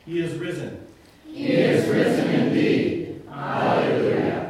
He is risen. He is risen indeed. Hallelujah.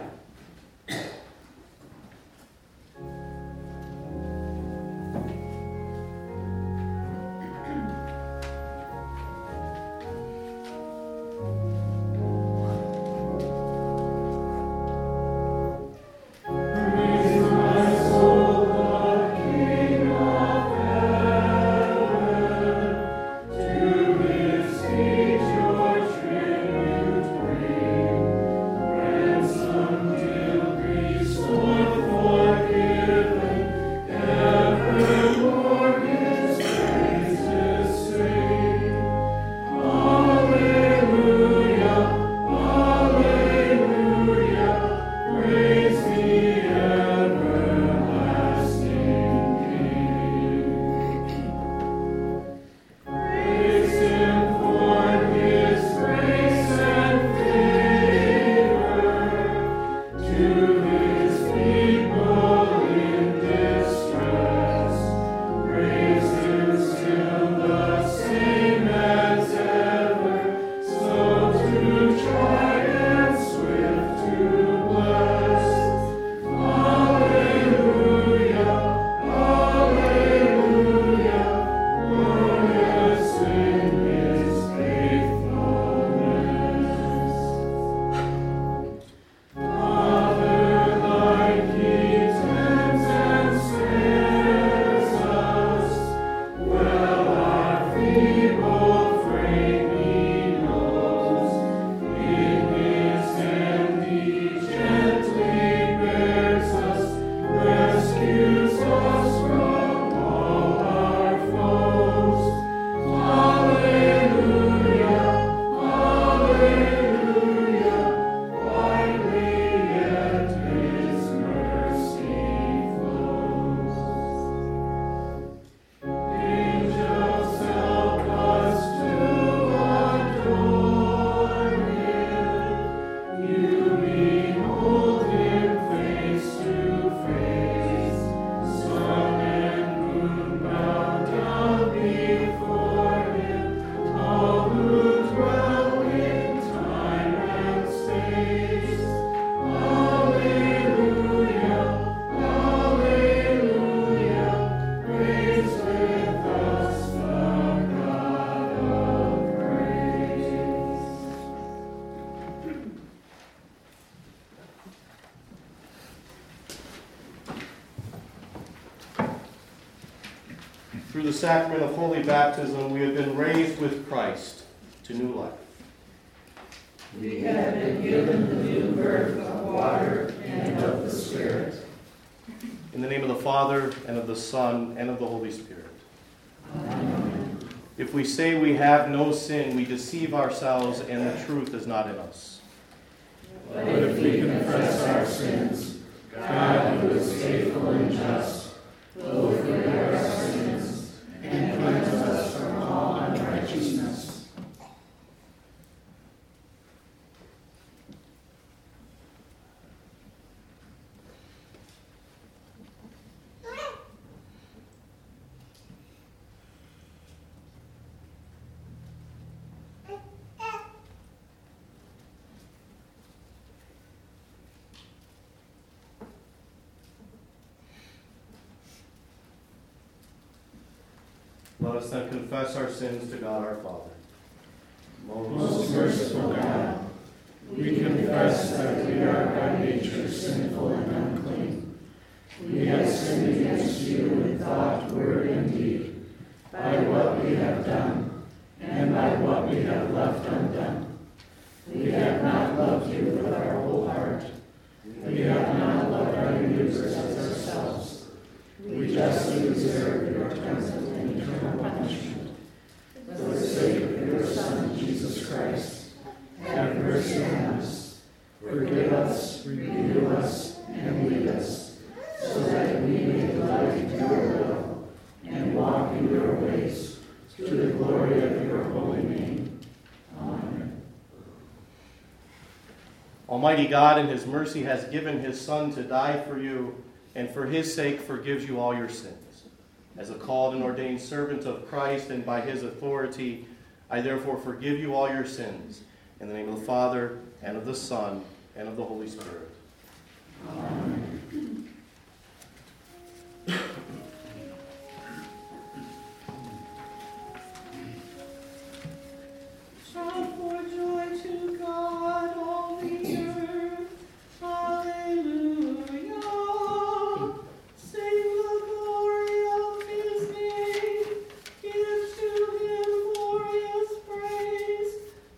Through the sacrament of holy baptism, we have been raised with Christ to new life. We have been given the new birth of water and of the Spirit. In the name of the Father, and of the Son, and of the Holy Spirit. Amen. If we say we have no sin, we deceive ourselves, and the truth is not in us. But if we confess our sins, God, who is faithful and just, will forgive our sins and cleanse us from all unrighteousness. Let us then confess our sins to God our Father. Most merciful God, we confess that we are by nature sinful and unclean. We have sinned against you in thought, word, and deed, by what we have done, and by what we have left undone. We have not loved you with our whole heart. We have not loved our neighbors as ourselves. We justly deserve your present and eternal punishment. For the sake of your Son, Jesus Christ, have mercy on us. Forgive us, renew us, and lead us, so that we may delight in your will and walk in your ways, to the glory of your holy name. Amen. Almighty God, in his mercy, has given his Son to die for you, and for his sake forgives you all your sins. As a called and ordained servant of Christ, and by his authority, I therefore forgive you all your sins. In the name of the Father, and of the Son, and of the Holy Spirit. Amen. Shout for joy to God, all the earth. Hallelujah. Sing the glory of his name. Give to him glorious praise.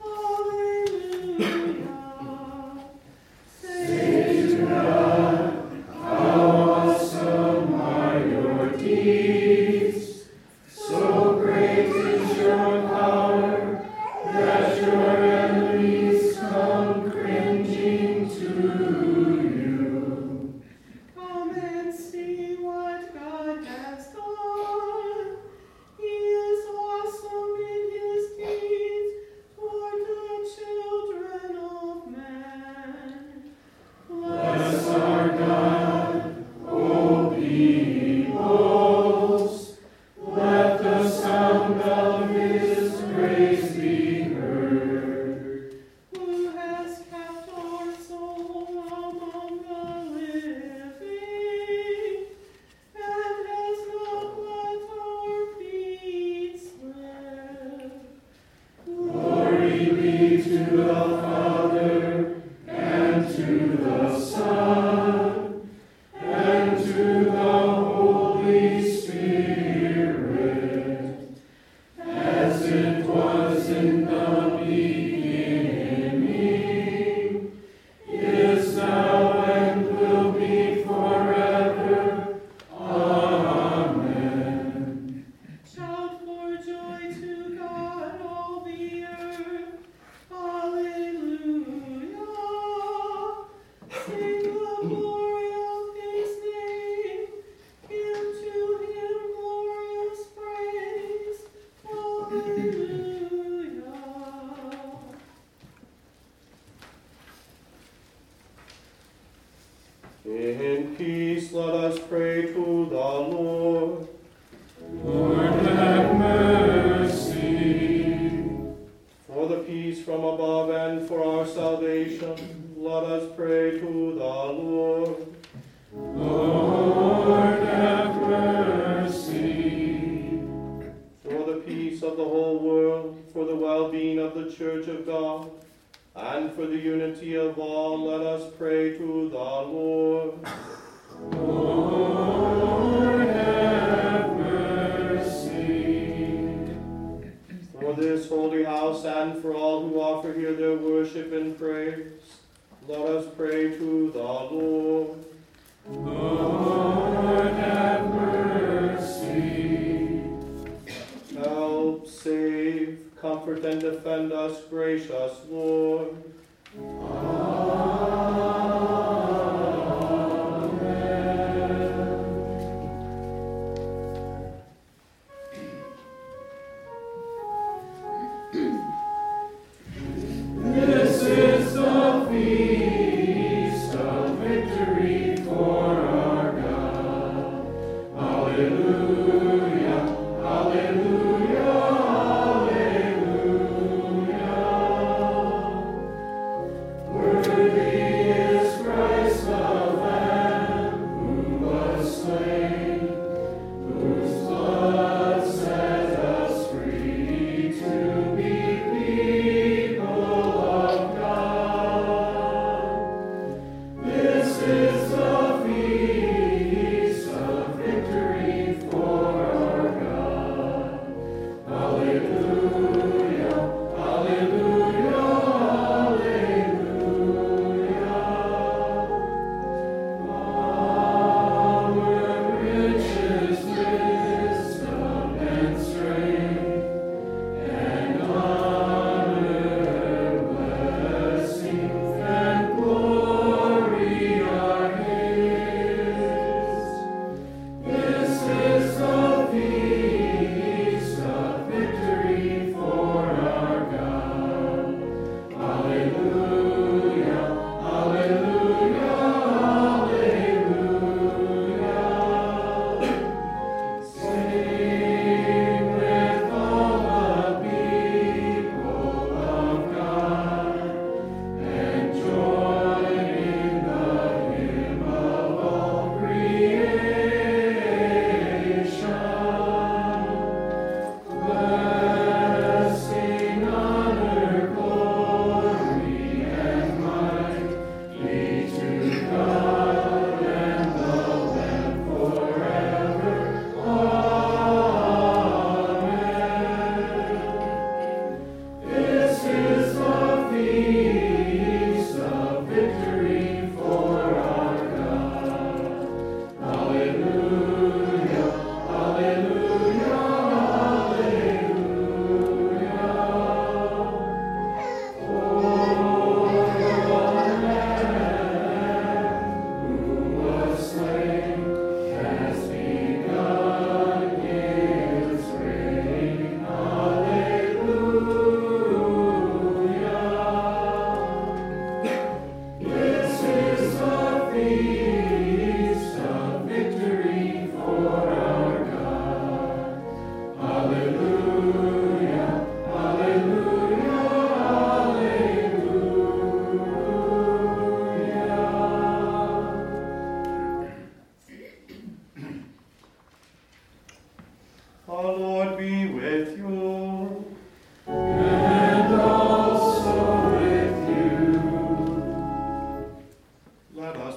Hallelujah. Say to God, how awesome are your deeds. So great is your power that your enemies come cringing to you. Come and see what God has done. He is awesome in his deeds toward the children of man. Bless our God, O peoples. Let the sound of his praise be heard. Who has kept our soul among the living, and has not let our feet slip. Glory be to the Father, and to the Son, and to the Holy Spirit, as it was in the beginning, is now, and will be forever. Amen. Shout for joy to God, all the earth. Hallelujah. Sing the glory of his name. Give to him glorious praise. Hallelujah. In peace, let us pray to the Lord. Lord, have mercy. For the peace from above and for our salvation, let us pray to the Lord. Lord, have mercy. For the peace of the whole world, for the well-being of the Church of God, and for the unity of all, let us pray to the Lord. Lord, have mercy. For this holy house and for all who offer here their worship and praise, let us pray to the Lord. Lord, have mercy. Help, save, comfort, and defend us, gracious Lord. This is the feast of victory for our God. Hallelujah, hallelujah, hallelujah. Worthy is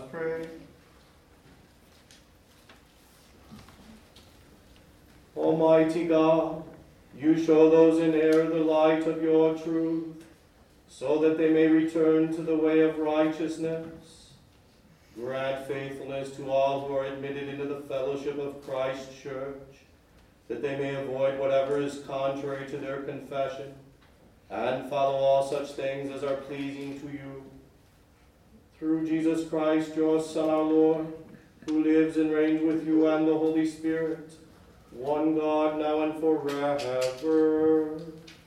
pray. Almighty God, you show those in error the light of your truth, so that they may return to the way of righteousness. Grant faithfulness to all who are admitted into the fellowship of Christ's church, that they may avoid whatever is contrary to their confession, and follow all such things as are pleasing to you. Through Jesus Christ, your Son, our Lord, who lives and reigns with you and the Holy Spirit, one God, now and forever.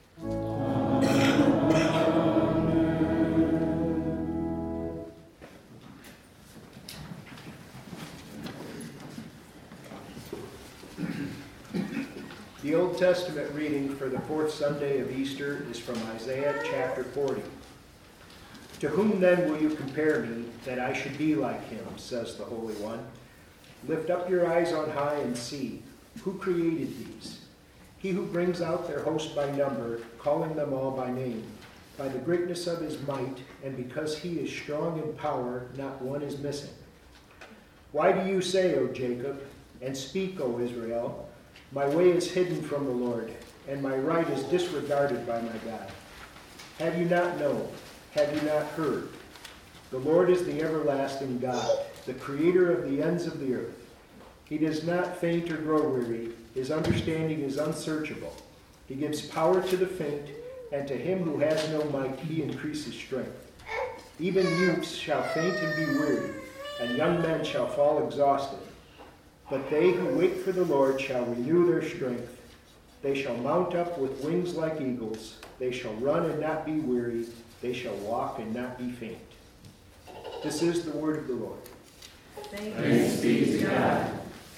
The Old Testament reading for the fourth Sunday of Easter is from Isaiah chapter 40. To whom then will you compare me, that I should be like him, says the Holy One? Lift up your eyes on high and see. Who created these? He who brings out their host by number, calling them all by name. By the greatness of his might, and because he is strong in power, not one is missing. Why do you say, O Jacob, and speak, O Israel, my way is hidden from the Lord, and my right is disregarded by my God? Have you not known? Have you not heard? The Lord is the everlasting God, the creator of the ends of the earth. He does not faint or grow weary. His understanding is unsearchable. He gives power to the faint, and to him who has no might he increases strength. Even youths shall faint and be weary, and young men shall fall exhausted. But they who wait for the Lord shall renew their strength. They shall mount up with wings like eagles. They shall run and not be weary. They shall walk and not be faint. This is the word of the Lord. Thanks be to God.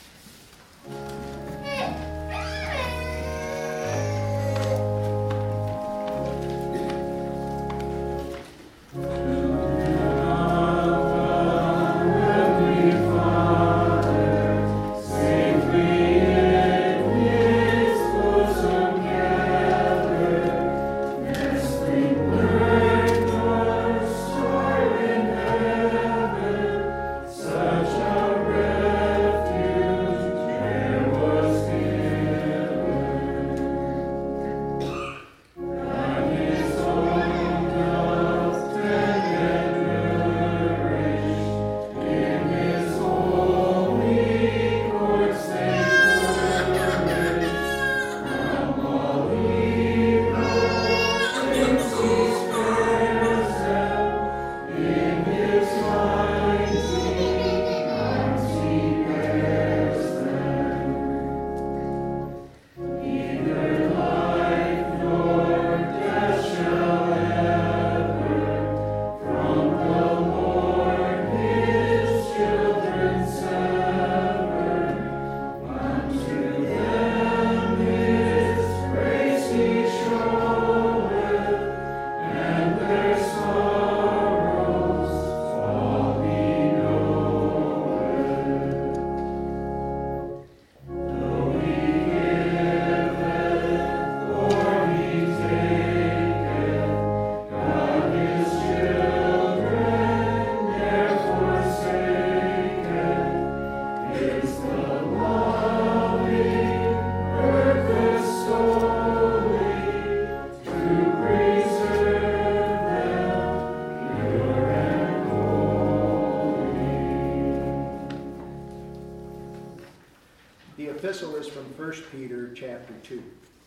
The epistle is from 1 Peter chapter 2.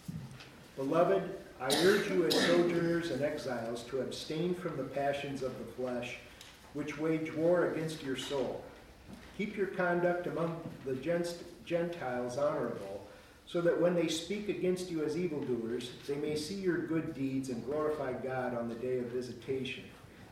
Beloved, I urge you as sojourners and exiles to abstain from the passions of the flesh, which wage war against your soul. Keep your conduct among the Gentiles honorable, so that when they speak against you as evildoers, they may see your good deeds and glorify God on the day of visitation.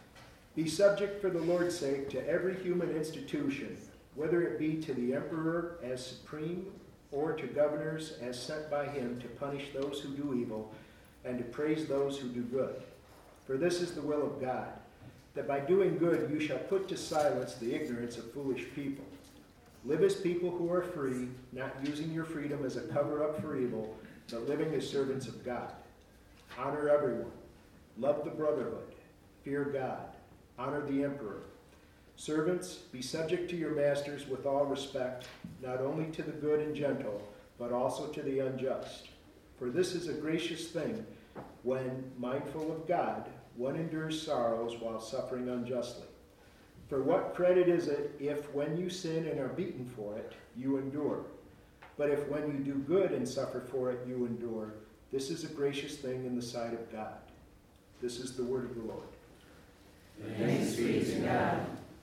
Be subject for the Lord's sake to every human institution, whether it be to the emperor as supreme, or to governors as sent by him to punish those who do evil, and to praise those who do good. For this is the will of God, that by doing good you shall put to silence the ignorance of foolish people. Live as people who are free, not using your freedom as a cover-up for evil, but living as servants of God. Honor everyone. Love the brotherhood. Fear God. Honor the emperor. Servants, be subject to your masters with all respect, not only to the good and gentle, but also to the unjust. For this is a gracious thing, when, mindful of God, one endures sorrows while suffering unjustly. For what credit is it if, when you sin and are beaten for it, you endure? But if when you do good and suffer for it, you endure, this is a gracious thing in the sight of God. This is the word of the Lord. Thanks be to God.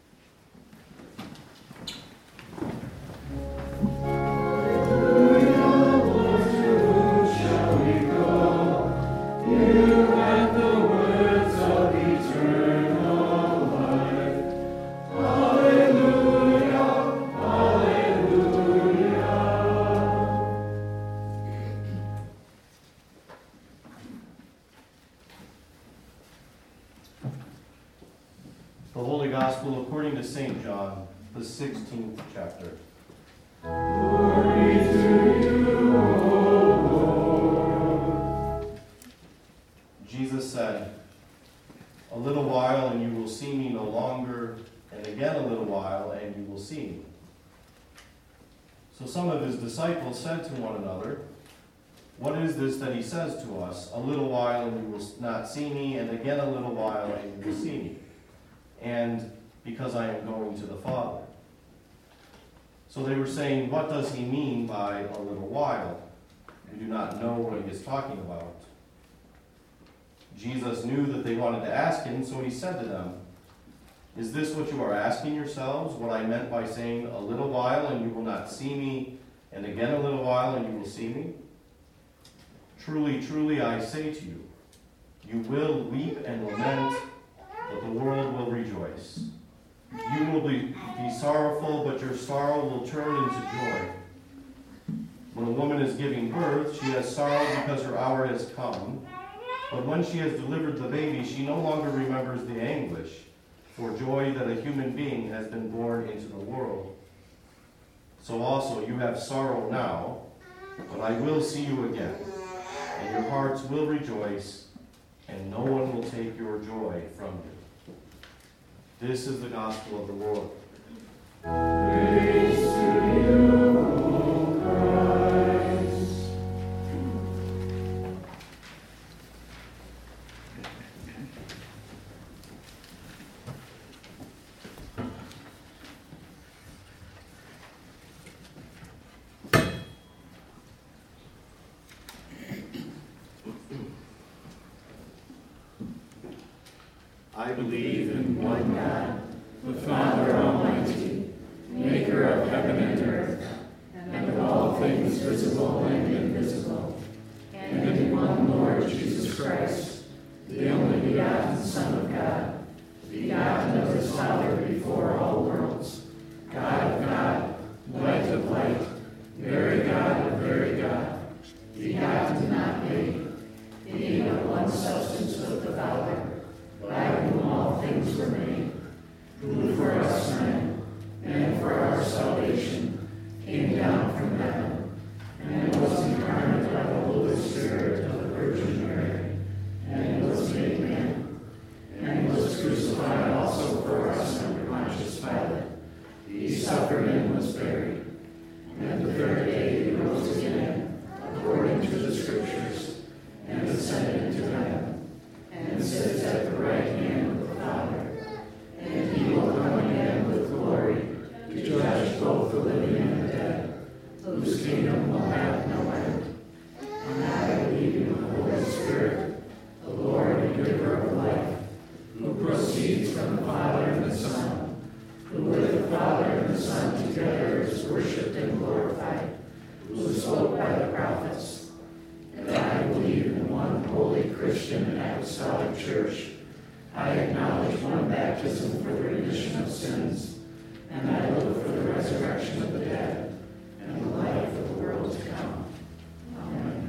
The Holy Gospel according to St. John, the 16th chapter. Glory to you, O Lord. Jesus said, "A little while and you will see me no longer, and again a little while and you will see me." So some of his disciples said to one another, "What is this that he says to us? A little while and you will not see me, and again a little while and you will see me. And because I am going to the Father." So they were saying, "What does he mean by a little while? We do not know what he is talking about." Jesus knew that they wanted to ask him, so he said to them, "Is this what you are asking yourselves, what I meant by saying, 'A little while and you will not see me, and again a little while and you will see me'? Truly, truly, I say to you, you will weep and lament, but the world will rejoice. You will be sorrowful, but your sorrow will turn into joy. When a woman is giving birth, she has sorrow because her hour has come. But when she has delivered the baby, she no longer remembers the anguish for joy that a human being has been born into the world. So also you have sorrow now, but I will see you again, and your hearts will rejoice, and no one will take your joy from you." This is the gospel of the Lord. Praise to you, O Christ. I Believe in one God, the Father Almighty, maker of heaven and earth, and of all things visible and invisible, and in one Lord Jesus Christ, the only begotten Son of God, begotten of his Father before all worlds, God of God, light of light, very God of very God, begotten not made, being of one substance with the Father, by whom all things were made, who for us men, and for our salvation, came down from heaven, and was incarnate by the Holy Spirit of the Virgin Mary, and was made man, and was crucified also for us under Pontius Pilate. He suffered and was buried, and the third day he rose again, according to the Scriptures, and ascended into heaven, and sits at the right hand of the Father. And he will come again with glory to judge both the living and the dead, whose kingdom will have no end. And I believe in the Holy Spirit, the Lord and giver of life, who proceeds from the Father and the Son, who with the Father and the Son together is worshipped and glorified, who spoke by the prophets. And I believe in one holy Christian and apostolic church. I acknowledge one baptism for the remission of sins, and I look for the resurrection of the dead and the life of the world to come. Amen.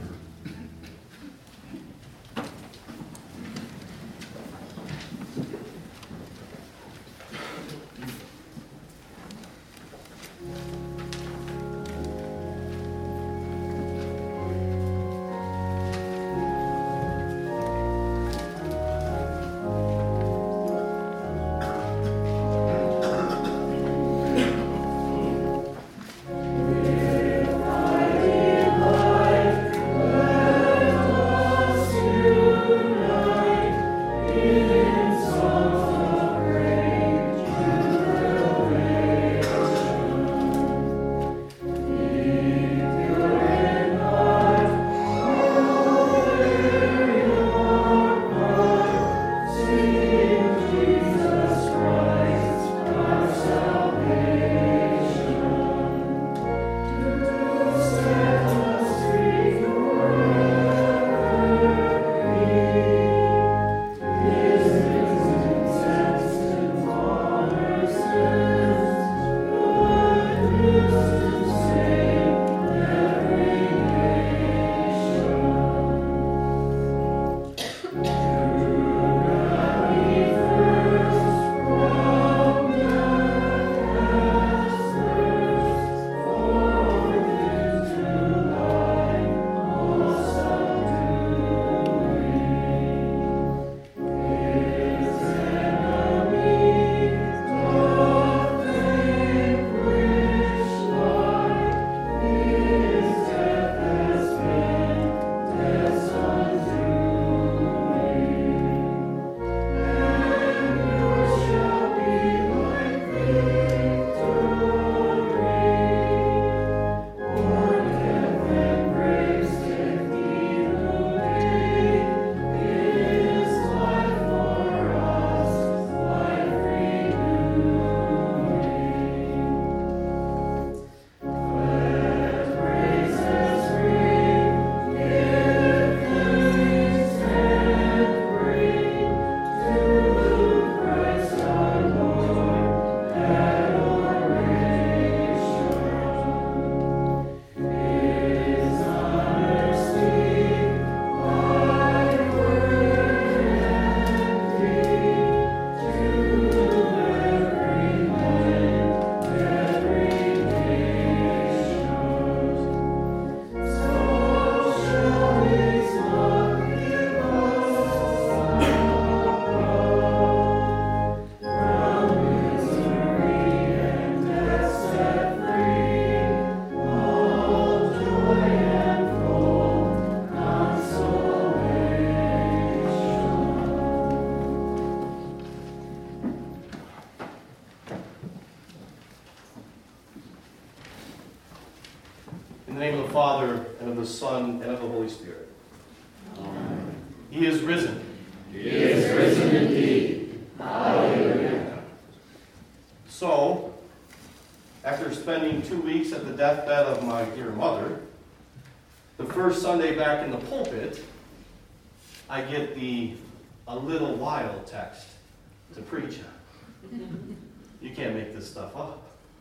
In the name of the Father, and of the Son, and of the Holy Spirit. Amen. He is risen. He is risen indeed. Hallelujah. So, after spending 2 weeks at the deathbed of my dear mother, the first Sunday back in the pulpit, I get the "a little while" text to preach on. You can't make this stuff up.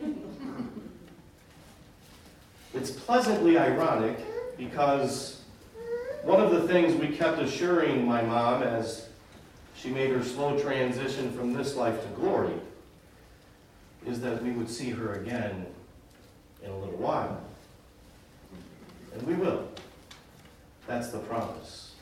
It's pleasantly ironic because one of the things we kept assuring my mom as she made her slow transition from this life to glory is that we would see her again in a little while. And we will. That's the promise.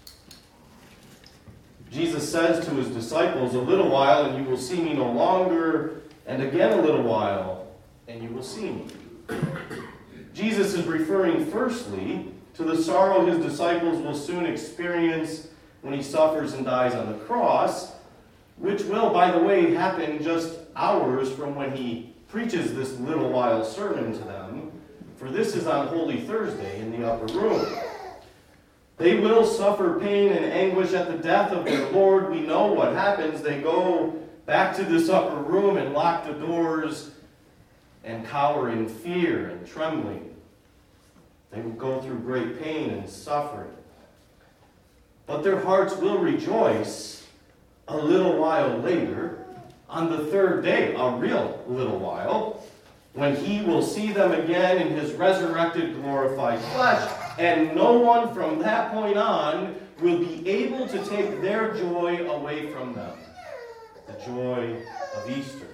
Jesus says to his disciples, "A little while and you will see me no longer, and again a little while and you will see me." Jesus is referring firstly to the sorrow his disciples will soon experience when he suffers and dies on the cross, which will, by the way, happen just hours from when he preaches this little while sermon to them, for this is on Holy Thursday in the upper room. They will suffer pain and anguish at the death of their Lord. We know what happens. They go back to this upper room and lock the doors and cower in fear and trembling. They will go through great pain and suffering. But their hearts will rejoice a little while later, on the third day, a real little while, when he will see them again in his resurrected, glorified flesh. And no one from that point on will be able to take their joy away from them. The joy of Easter.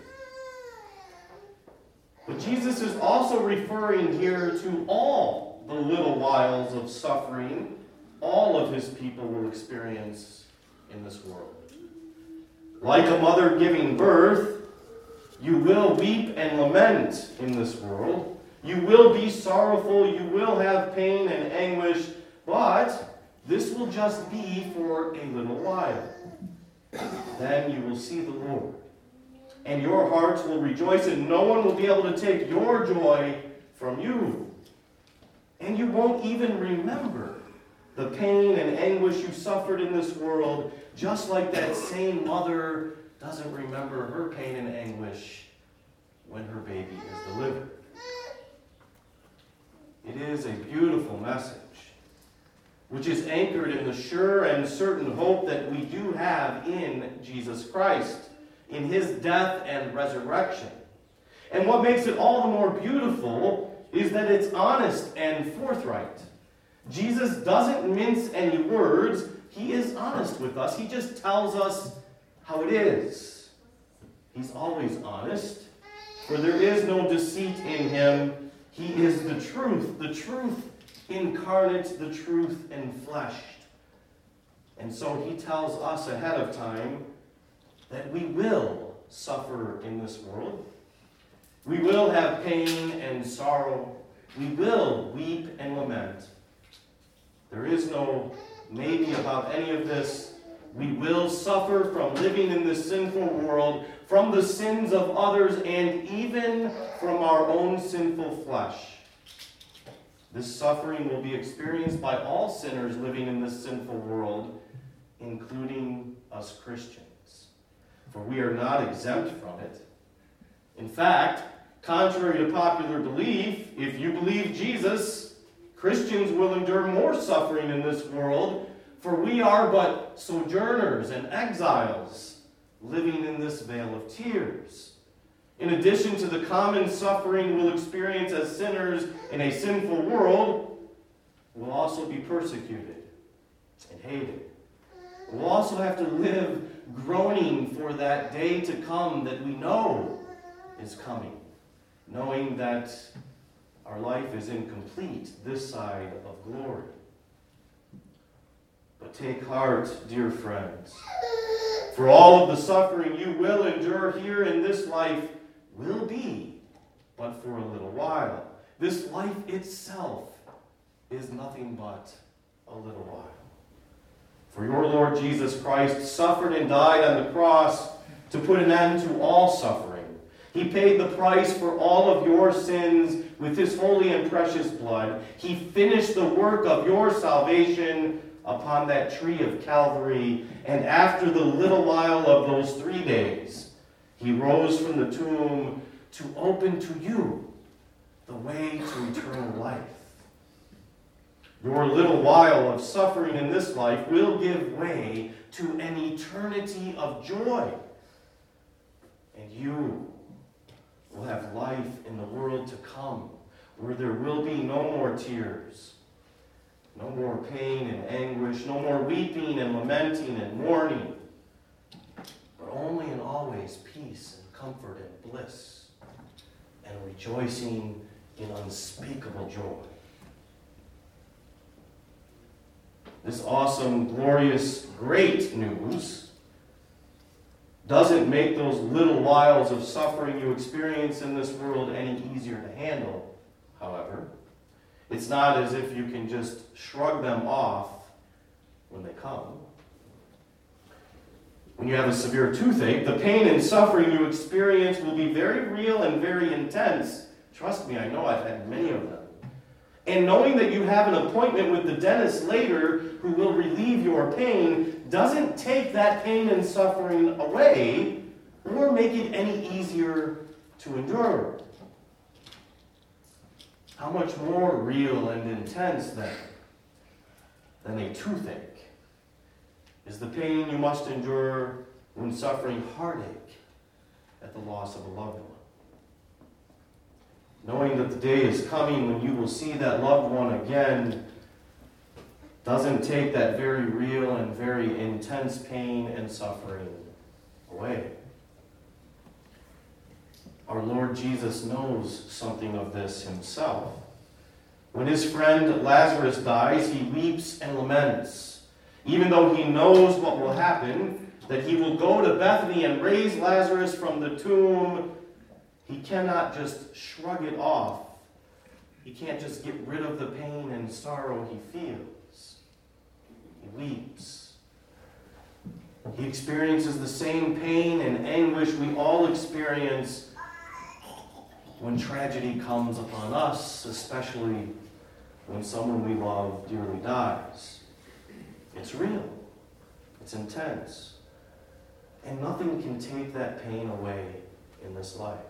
But Jesus is also referring here to all the little whiles of suffering all of his people will experience in this world. Like a mother giving birth, you will weep and lament in this world. You will be sorrowful, you will have pain and anguish, but this will just be for a little while. Then you will see the Lord, and your hearts will rejoice, and no one will be able to take your joy from you. And you won't even remember the pain and anguish you suffered in this world, just like that same mother doesn't remember her pain and anguish when her baby is delivered. It is a beautiful message, which is anchored in the sure and certain hope that we do have in Jesus Christ, in his death and resurrection. And what makes it all the more beautiful is that it's honest and forthright. Jesus doesn't mince any words. He is honest with us. He just tells us how it is. He's always honest, for there is no deceit in him. He is the truth incarnate, the truth enfleshed. And so he tells us ahead of time that we will suffer in this world. We will have pain and sorrow. We will weep and lament. There is no maybe about any of this. We will suffer from living in this sinful world, from the sins of others, and even from our own sinful flesh. This suffering will be experienced by all sinners living in this sinful world, including us Christians. For we are not exempt from it. In fact, contrary to popular belief, if you believe Jesus, Christians will endure more suffering in this world, for we are but sojourners and exiles living in this vale of tears. In addition to the common suffering we'll experience as sinners in a sinful world, we'll also be persecuted and hated. We'll also have to live groaning for that day to come that we know is coming, knowing that our life is incomplete this side of glory. But take heart, dear friends, for all of the suffering you will endure here in this life will be but for a little while. This life itself is nothing but a little while. For your Lord Jesus Christ suffered and died on the cross to put an end to all suffering. He paid the price for all of your sins with his holy and precious blood. He finished the work of your salvation upon that tree of Calvary. And after the little while of those 3 days, he rose from the tomb to open to you the way to eternal life. Your little while of suffering in this life will give way to an eternity of joy. And you will have life in the world to come, where there will be no more tears, no more pain and anguish, no more weeping and lamenting and mourning, but only and always peace and comfort and bliss, and rejoicing in unspeakable joy. This awesome, glorious, great news doesn't make those little whiles of suffering you experience in this world any easier to handle, however. It's not as if you can just shrug them off when they come. When you have a severe toothache, the pain and suffering you experience will be very real and very intense. Trust me, I know I've had many of them. And knowing that you have an appointment with the dentist later who will relieve your pain doesn't take that pain and suffering away or make it any easier to endure. How much more real and intense, then, than a toothache is the pain you must endure when suffering heartache at the loss of a loved one. Knowing that the day is coming when you will see that loved one again doesn't take that very real and very intense pain and suffering away. Our Lord Jesus knows something of this himself. When his friend Lazarus dies, he weeps and laments. Even though he knows what will happen, that he will go to Bethany and raise Lazarus from the tomb, he cannot just shrug it off. He can't just get rid of the pain and sorrow he feels. He weeps. He experiences the same pain and anguish we all experience when tragedy comes upon us, especially when someone we love dearly dies. It's real. It's intense. And nothing can take that pain away in this life.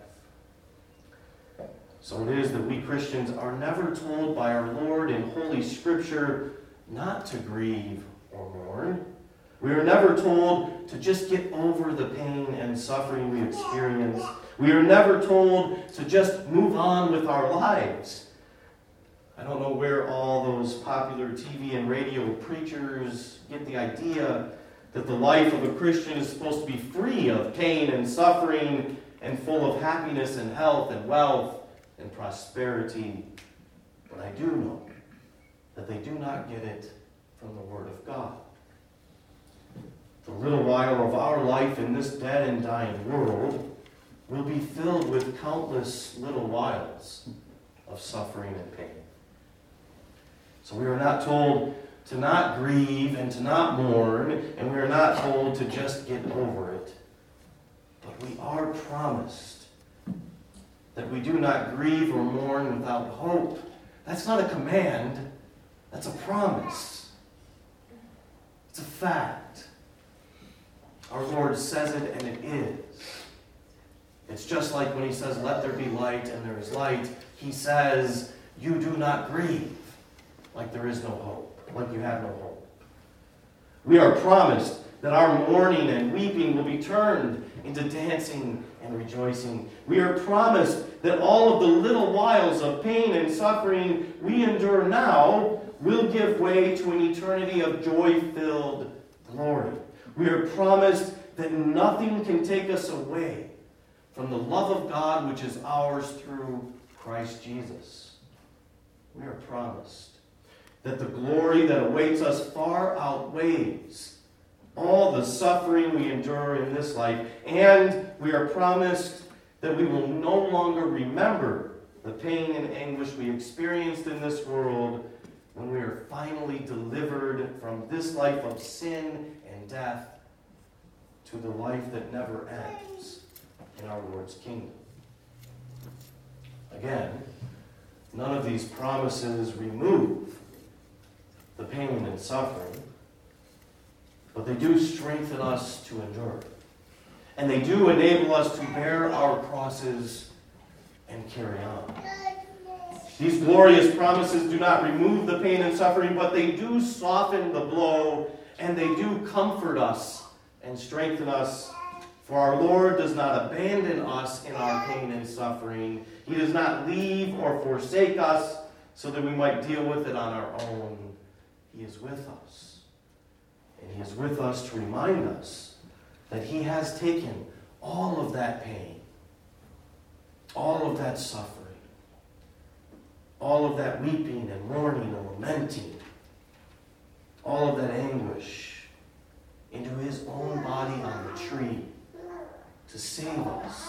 So it is that we Christians are never told by our Lord in Holy Scripture not to grieve or mourn. We are never told to just get over the pain and suffering we experience. We are never told to just move on with our lives. I don't know where all those popular TV and radio preachers get the idea that the life of a Christian is supposed to be free of pain and suffering and full of happiness and health and wealth and prosperity. But I do know that they do not get it from the Word of God. The little while of our life in this dead and dying world will be filled with countless little whiles of suffering and pain. So we are not told to not grieve and to not mourn, and we are not told to just get over it. But we are promised that we do not grieve or mourn without hope. That's not a command. That's a promise. It's a fact. Our Lord says it, and it is. It's just like when he says, "Let there be light," and there is light. He says, "You do not grieve," like there is no hope, like you have no hope. We are promised that our mourning and weeping will be turned into dancing and rejoicing. We are promised that all of the little whiles of pain and suffering we endure now will give way to an eternity of joy-filled glory. We are promised that nothing can take us away from the love of God which is ours through Christ Jesus. We are promised that the glory that awaits us far outweighs all the suffering we endure in this life, and we are promised that we will no longer remember the pain and anguish we experienced in this world when we are finally delivered from this life of sin and death to the life that never ends in our Lord's kingdom. Again, none of these promises remove the pain and suffering, but they do strengthen us to endure. And they do enable us to bear our crosses and carry on. These glorious promises do not remove the pain and suffering, but they do soften the blow, and they do comfort us and strengthen us. For our Lord does not abandon us in our pain and suffering. He does not leave or forsake us so that we might deal with it on our own. He is with us. And He is with us to remind us that He has taken all of that pain, all of that suffering, all of that weeping and mourning and lamenting, all of that anguish into His own body on the tree to save us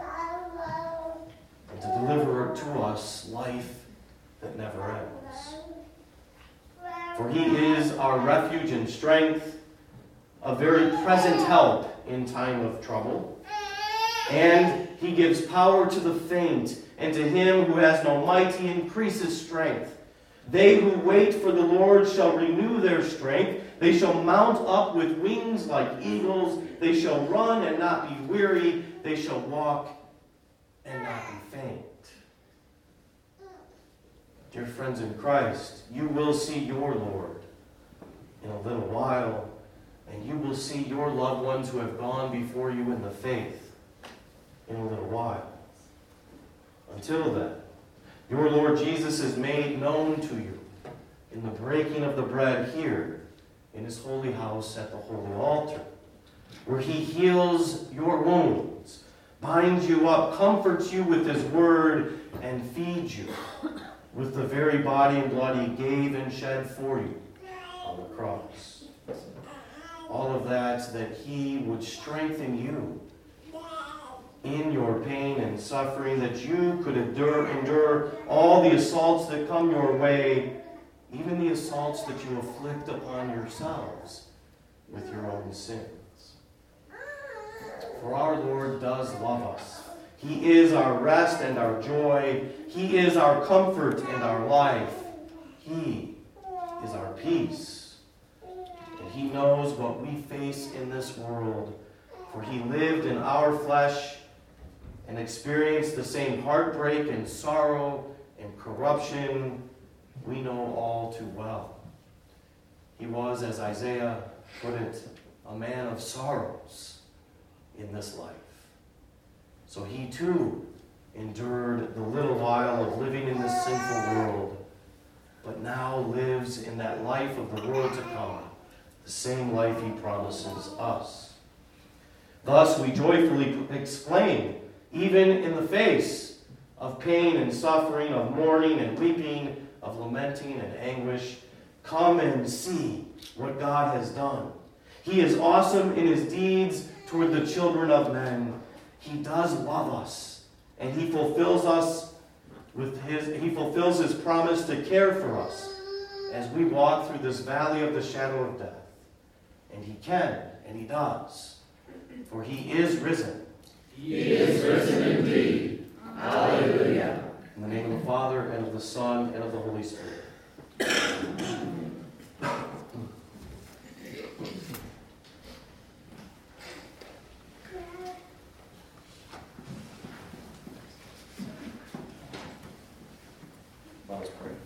and to deliver to us life that never ends. For He is our refuge and strength, a very present help in time of trouble. And He gives power to the faint, and to him who has no might He increases strength. They who wait for the Lord shall renew their strength. They shall mount up with wings like eagles. They shall run and not be weary. They shall walk and not be faint. Dear friends in Christ, you will see your Lord in a little while, and you will see your loved ones who have gone before you in the faith in a little while. Until then, your Lord Jesus is made known to you in the breaking of the bread here in His holy house at the holy altar, where He heals your wounds, binds you up, comforts you with His word, and feeds you with the very body and blood He gave and shed for you on the cross. All of that He would strengthen you in your pain and suffering, that you could endure all the assaults that come your way, even the assaults that you afflict upon yourselves with your own sins. For our Lord does love us. He is our rest and our joy. He is our comfort and our life. He is our peace. And He knows what we face in this world, for He lived in our flesh and experienced the same heartbreak and sorrow and corruption we know all too well. He was, as Isaiah put it, a man of sorrows in this life. So He too endured the little while of living in this sinful world, but now lives in that life of the world to come, the same life He promises us. Thus we joyfully exclaim, even in the face of pain and suffering, of mourning and weeping, of lamenting and anguish, come and see what God has done. He is awesome in His deeds toward the children of men. He does love us, and He fulfills His promise to care for us as we walk through this valley of the shadow of death. And He can, and He does, for He is risen. He is risen indeed. Hallelujah. In the name of the Father, and of the Son, and of the Holy Spirit. Let us pray.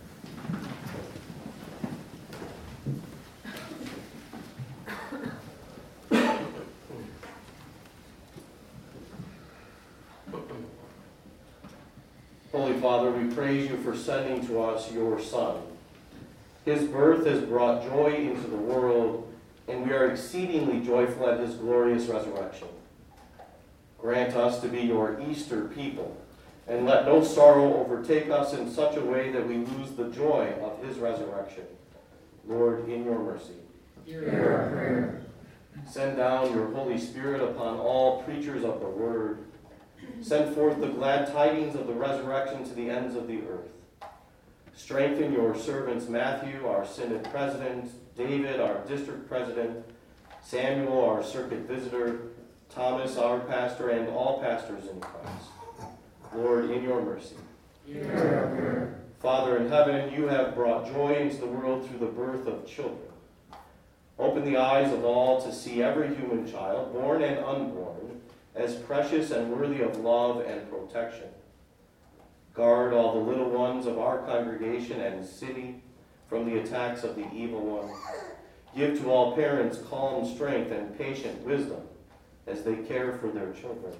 Holy Father, we praise You for sending to us Your Son. His birth has brought joy into the world, and we are exceedingly joyful at His glorious resurrection. Grant us to be Your Easter people, and let no sorrow overtake us in such a way that we lose the joy of His resurrection. Lord, in Your mercy, Hear our prayer. send down Your Holy Spirit upon all preachers of the Word. Send forth the glad tidings of the resurrection to the ends of the earth. Strengthen Your servants Matthew, our synod president, David, our district president, Samuel, our circuit visitor, Thomas, our pastor, and all pastors in Christ. Lord, in Your mercy, Hear our prayer. Father in heaven, you have brought joy into the world through the birth of children. Open the eyes of all to see every human child, born and unborn, as precious and worthy of love and protection. Guard all the little ones of our congregation and city from the attacks of the evil one. Give to all parents calm strength and patient wisdom as they care for their children.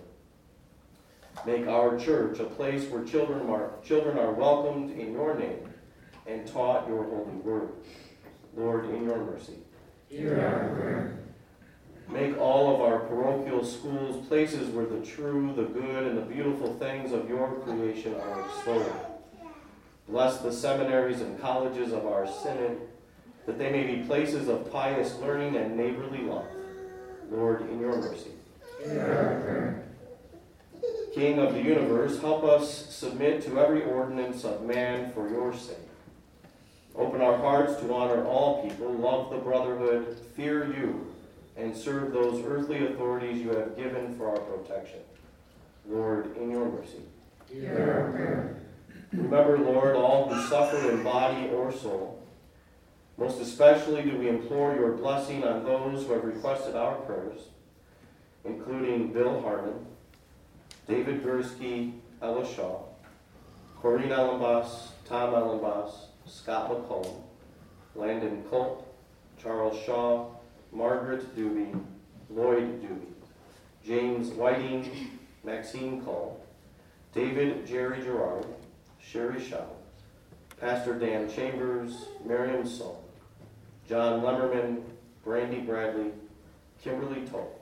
Make our church a place where children are welcomed in your name and taught your holy word. Lord, in your mercy. Hear our prayer. Make all of our parochial schools places where the true, the good, and the beautiful things of your creation are extolled. Bless the seminaries and colleges of our synod, that they may be places of pious learning and neighborly love. Lord, in your mercy. Hear our prayer. King of the universe, help us submit to every ordinance of man for your sake. Open our hearts to honor all people, love the brotherhood, fear you, and serve those earthly authorities you have given for our protection. Lord, in your mercy. Hear our prayer. Remember, Lord, all who suffer in body or soul. Most especially do we implore your blessing on those who have requested our prayers, including Bill Harmon, David Gursky, Ella Shaw, Corinne Ellenboss, Tom Ellenboss, Scott McComb, Landon Culp, Charles Shaw, Margaret Doobie, Lloyd Doobie, James Whiting, Maxine Cole, David Jerry Gerard, Sherry Shaw, Pastor Dan Chambers, Miriam Sohn, John Lemmerman, Brandy Bradley, Kimberly Tolk,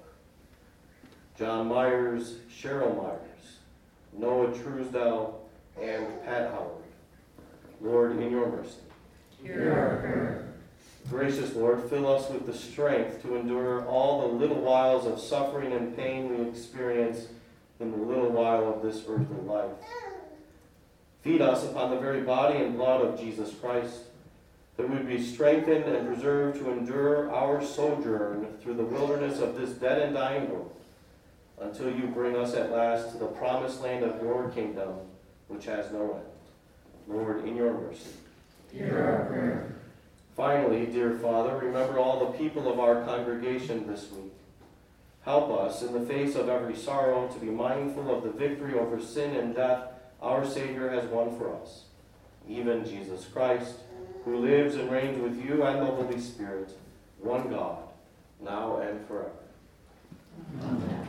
John Myers, Cheryl Myers, Noah Truesdell, and Pat Howard. Lord, in your mercy. Hear our prayer. Gracious Lord, fill us with the strength to endure all the little whiles of suffering and pain we experience in the little while of this earthly life. Feed us upon the very body and blood of Jesus Christ, that we would be strengthened and preserved to endure our sojourn through the wilderness of this dead and dying world, until you bring us at last to the promised land of your kingdom, which has no end. Lord, in your mercy. Hear our prayer. Finally, dear Father, remember all the people of our congregation this week. Help us, in the face of every sorrow, to be mindful of the victory over sin and death our Savior has won for us, even Jesus Christ, who lives and reigns with you and the Holy Spirit, one God, now and forever. Amen.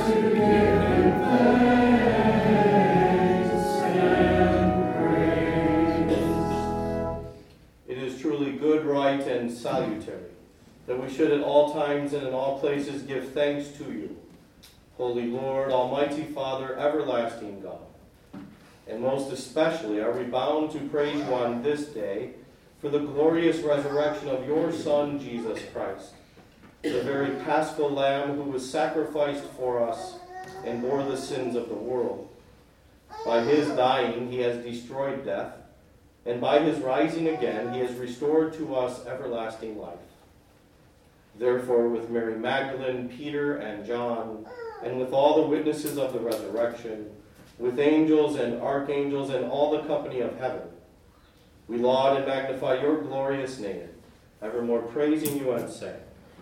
And salutary, that we should at all times and in all places give thanks to you, Holy Lord, Almighty Father, everlasting God. And most especially are we bound to praise you on this day for the glorious resurrection of your Son, Jesus Christ, the very paschal Lamb who was sacrificed for us and bore the sins of the world. By his dying he has destroyed death, and by his rising again, he has restored to us everlasting life. Therefore, with Mary Magdalene, Peter, and John, and with all the witnesses of the resurrection, with angels and archangels and all the company of heaven, we laud and magnify your glorious name, evermore praising you and saying,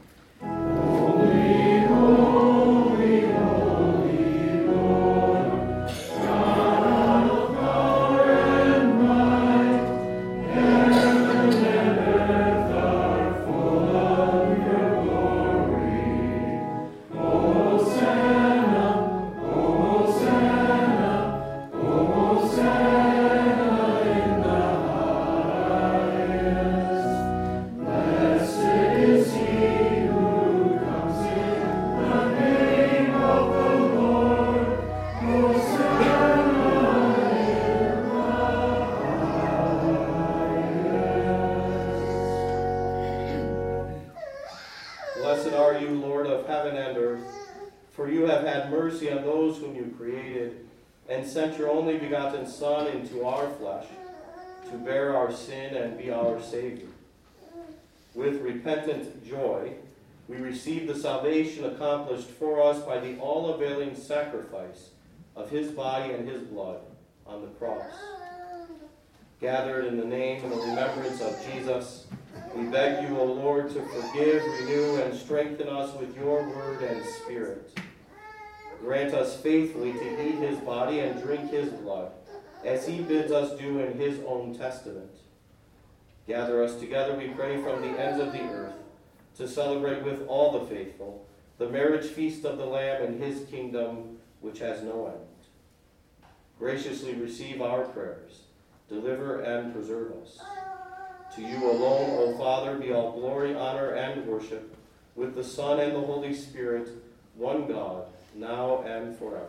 Holy, holy, holy Lord, God of power and might, heaven and earth are full of your glory. Hosanna, Hosanna, Hosanna in the highest. Blessed is he who comes in the name of the Lord. Hosanna in the highest. Blessed are you, Lord of heaven and earth, for you have had mercy on those whom you created, and sent your only begotten Son into our flesh, to bear our sin and be our Savior. With repentant joy, we receive the salvation accomplished for us by the all-availing sacrifice of his body and his blood on the cross. Gathered in the name and the remembrance of Jesus, we beg you, O Lord, to forgive, renew, and strengthen us with your word and spirit. Grant us faithfully to eat his body and drink his blood, as he bids us do in his own testament. Gather us together, we pray, from the ends of the earth, to celebrate with all the faithful the marriage feast of the Lamb in his kingdom, which has no end. Graciously receive our prayers. Deliver and preserve us. To you alone, O Father, be all glory, honor, and worship, with the Son and the Holy Spirit, one God, now and forever.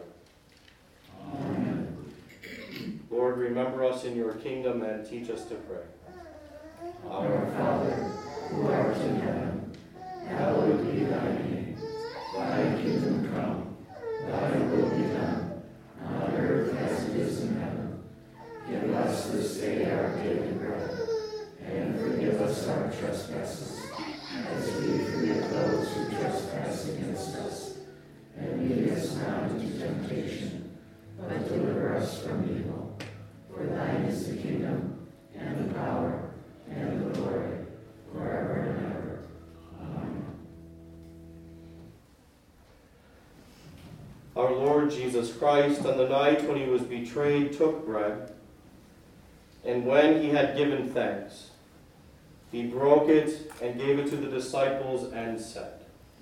Amen. Lord, remember us in your kingdom and teach us to pray. Our Father, who art in heaven, hallowed be thy name. Thy kingdom come, thy will be done, on earth as it is in heaven. Give us this day our daily bread, and forgive us our trespasses, as we forgive those who trespass against us. And lead us not into temptation, but deliver us from evil. For thine is the kingdom, and the power, and the glory, forever and ever. Amen. Our Lord Jesus Christ, on the night when he was betrayed, took bread, and when he had given thanks, he broke it and gave it to the disciples and said,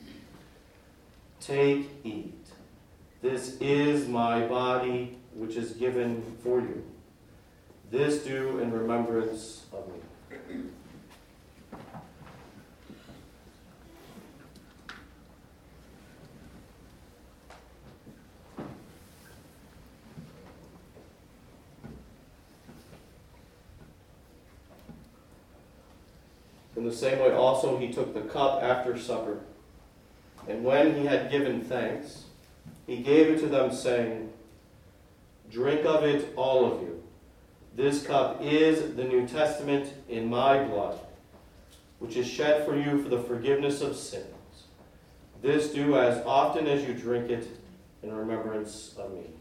Take, eat. This is my body, which is given for you. This do in remembrance of me. In the same way also he took the cup after supper, and when he had given thanks, he gave it to them, saying, Drink of it, all of you. This cup is the New Testament in my blood, which is shed for you for the forgiveness of sins. This do as often as you drink it in remembrance of me.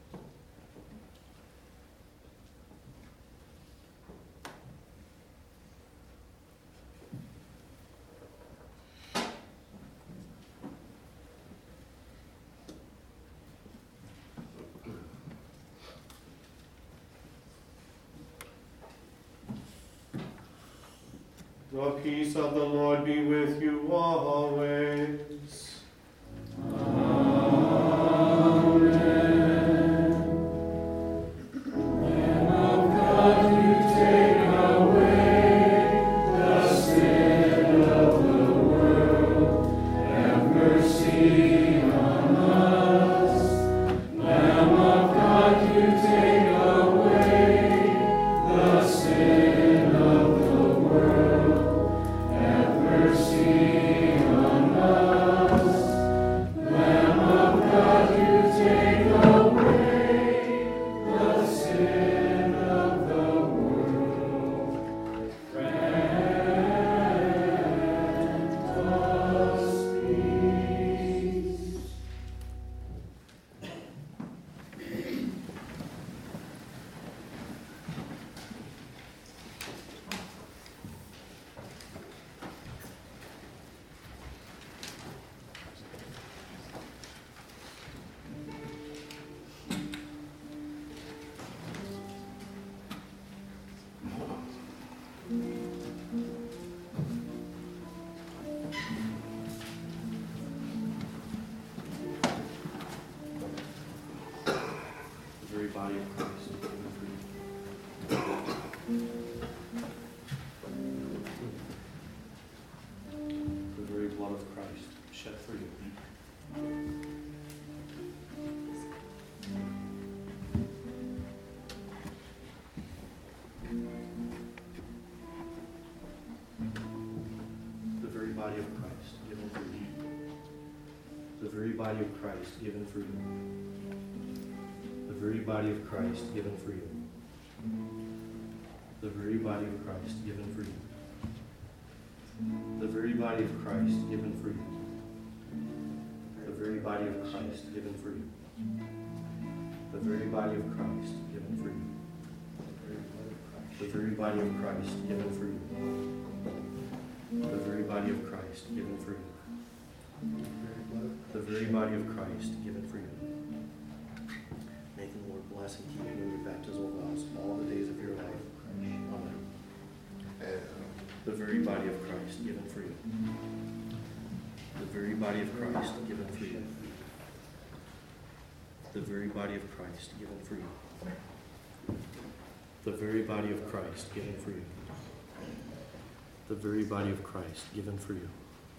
The peace of the Lord be with you always. Amen. shed for you. The very body of Christ given for you. The very body of Christ given for you. The very body of Christ given for you. The very body of Christ given for you. The very body of Christ given for you. The very body of Christ given for you. The very body of Christ given for you. The very body of Christ given for you. The very body of Christ given for you. The very body of Christ given for you. May the Lord bless and keep you in your baptismal vows all the days of your life. Amen. The very body of Christ given for you. The very body of Christ given for you. The very body of Christ given for you. The very body of Christ given for you. The very body of Christ given for you.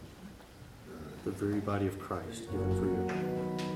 The very body of Christ given for you.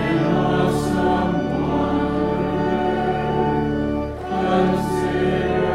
Consider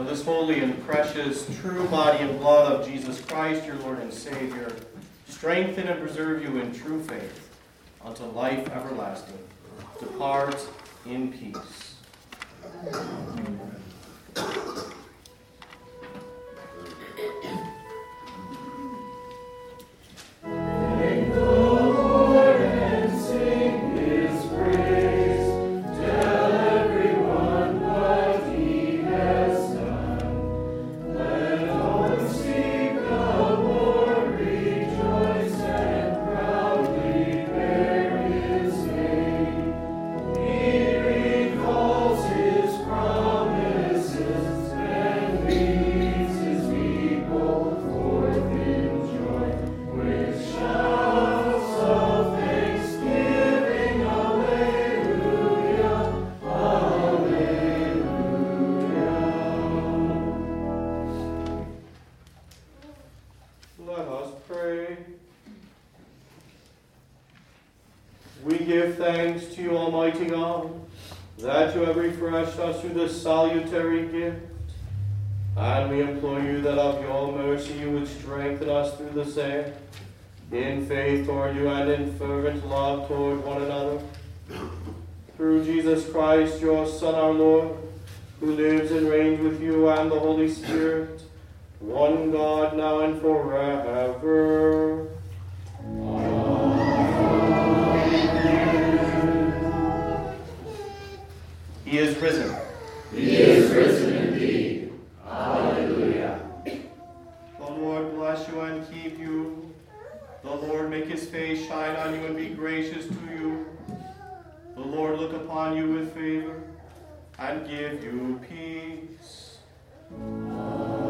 Now this holy and precious, true body and blood of Jesus Christ, your Lord and Savior, strengthen and preserve you in true faith unto life everlasting. Depart in peace. Let us pray. We give thanks to you, Almighty God, that you have refreshed us through this salutary gift. And we implore you that of your mercy you would strengthen us through the same, in faith toward you and in fervent love toward one another. Through Jesus Christ, your Son, our Lord, who lives and reigns with you and the Holy Spirit, one God, now and forever. Amen. He is risen. He is risen indeed. Hallelujah. The Lord bless you and keep you. The Lord make his face shine on you and be gracious to you. The Lord look upon you with favor and give you peace. Amen.